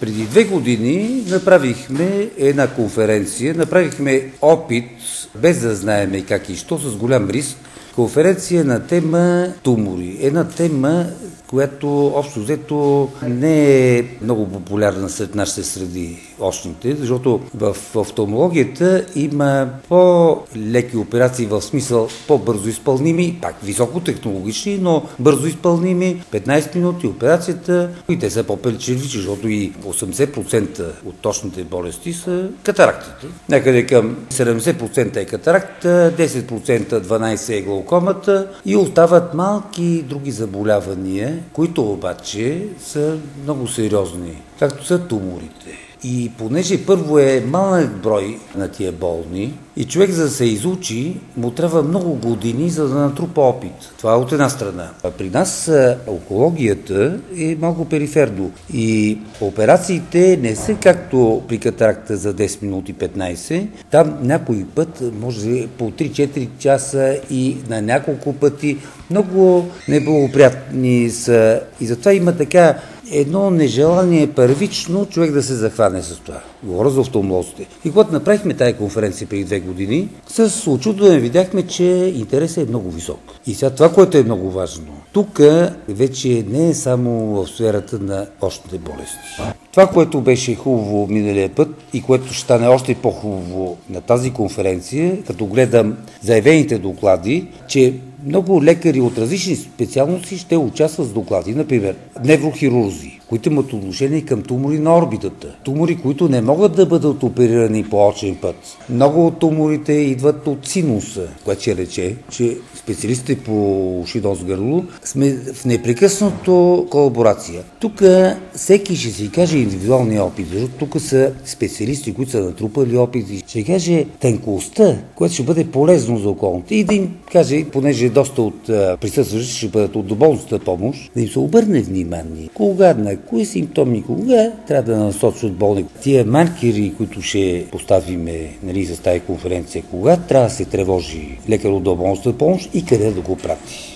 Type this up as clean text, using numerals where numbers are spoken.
Преди 2 години направихме една конференция, направихме опит, без да знаем как и що, с голям риск. Конференция на тема тумори. Една тема, която общо взето не е много популярна сред нашите среди, очните, защото в офталмологията има по-леки операции, в смисъл по-бързо изпълними, пак високотехнологични, но бързо изпълними, 15 минути операцията, и те са по-печеливши, защото и 80% от точните болести са катарактите. Някъде към 70% е катаракта, 10% 12% е глаукомата и остават малки други заболявания, които обаче са много сериозни, както са туморите. И понеже първо е малък брой на тия болни и човек за да се изучи, му трябва много години, за да натрупа опит. Това е от една страна. А при нас онкологията е малко периферно и операциите не са както при катаракта за 10 минути 15. Там някой път може по 3-4 часа и на няколко пъти. Много неблагоприятни са и затова има така едно нежелание първично човек да се захване с това. Говоря за офталмолозите. И когато направихме тази конференция преди 2 години, с очудване видяхме, че интересът е много висок. И сега това, което е много важно, тук вече не е само в сферата на очните болести. Това, което беше хубаво миналия път и което ще стане още по-хубаво на тази конференция, като гледам заявените доклади, че много лекари от различни специалности ще участват с доклади, например неврохирурзи, които имат отношение към тумори на орбитата. Тумори, които не могат да бъдат оперирани по очен път. Много от туморите идват от синуса, което ще рече, че специалистите по уши, нос, гърло сме в непрекъснато колаборация. Тук всеки ще си каже индивидуалния опит, защото тук са специалисти, които са натрупали опит и ще каже тънкостта, което ще бъде полезно за околните и да им каже, понеже доста от присъстващите ще бъдат от доболничната помощ, да им се обърне внимание. Кога, на кои симптоми, кога трябва да насочват болни. Тия маркери, които ще поставиме с тази конференция, кога трябва да се тревожи лекар от доболничната помощ и къде да го прати.